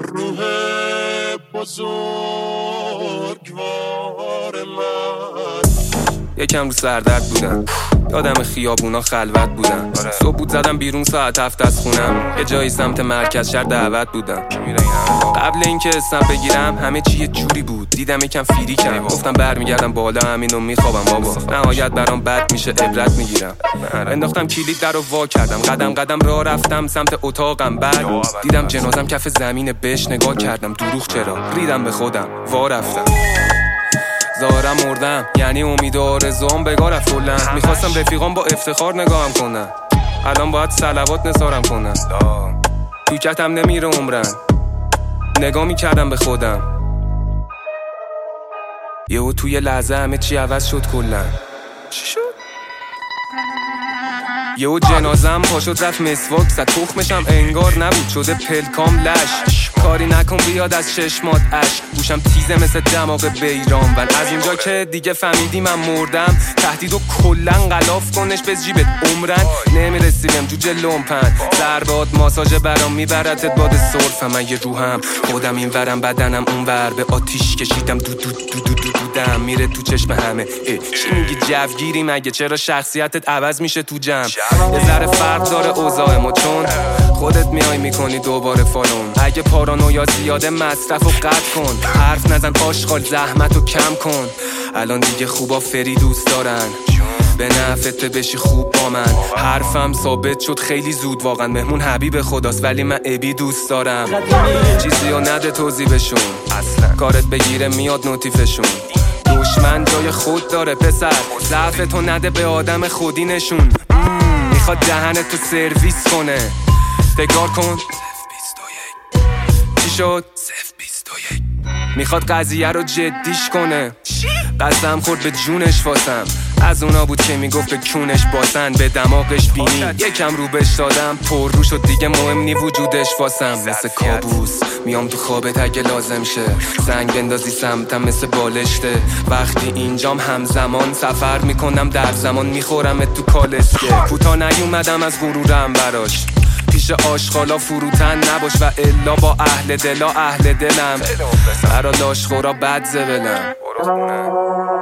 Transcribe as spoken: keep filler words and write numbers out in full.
روح بزرگوار من. یکم رو سردرد بودم، یادم خیابونا خلوت بودم. صبح بود زدم بیرون ساعت هفت از خونم، یه جایی سمت مرکز شهر دعوت بودم. قبل اینکه اسم بگیرم همه چی یه جوری بود، دیدم یکم فیری کردم، گفتم برمیگردم بالا همینو میخوابم بابا. نهایت برام بد میشه عبرت میگیرم. انداختم کلید در رو وا کردم، قدم قدم راه رفتم سمت اتاقم. بعد دیدم جنازم کف زمین، بهش نگاه کردم. دروغ چرا؟ ریدم به خودم، وا رفتم. ظاهرم مردم، یعنی امید و آرزوام بگاه رفت کلا. میخواستم رفیقام با افتخار نگاهم کنن، الان باید صلوات نثارم کنن. تو کتم نمیره عمرن، نگاه میکردم به خودم. یهو توی لحظه همه چی عوض شد کلا. چی شد؟ یهو جنازم پاشد رفت مسواک زد، تخمشم انگار نبود شده پلکام لش. کاری نکن بیاد از چشمات اشک، گوشم تیزه مثل دماغ بیرام. و از اینجا که دیگه فهمیدی من مردم، تهدیدو کلن غلاف کنش به جیبت عمرن. نمیرسی بهم جوجه لومپن، ضربات ماساژ برام میبردت باد سرفم. من یه روحم خودم این ورم بدنم اون ور، به آتیش کشیدم دو دو دو دو دو دودم میره تو چشم همه. چی میگی جوگیری مگه؟ چرا شخصیتت عوض میشه تو جمع؟ یه ذره فرق داره اوضاع ما، چون خودت میای میکنی دوباره فالون. اگه پارانویا زیاده مصرف و قطع کن، حرف نزن آشغال زحمت و کم کن. الان دیگه خوبا فری دوست دارن، به نفته بشی خوب با من. حرفم ثابت شد خیلی زود، واقعا مهمون حبیب خداست ولی من ابی دوست دارم. چیزی رو نده توضیح بشون، اصلا کارت بگیره میاد نوتیفشون. دشمن جای خود داره پسر، ضعفتو نده به آدم خودی نشون. میخواد دهنتو سرویس کنه، تکرار کن. چی شد؟ میخواد قضیه رو جدیش کنه، قسم خورد به جونش واسم. از اونا بود که میگفت به کونش باسن، به دماغش بینی یکم رو بش دادم. پر رو شد دیگه مهم نی وجودش واسم. مثل کابوس میام تو خوابت اگه لازم شه، زنگ بندازی سمتم مثل بالشته. وقتی اینجام همزمان سفر میکنم در زمان، میخورم تو کالسکه. کوتا نیومدم از غرورم براش، پیش آشغالا فروتن نباش و الا با اهل دلا اهل دلم. برا لاشخورا بد زبلم.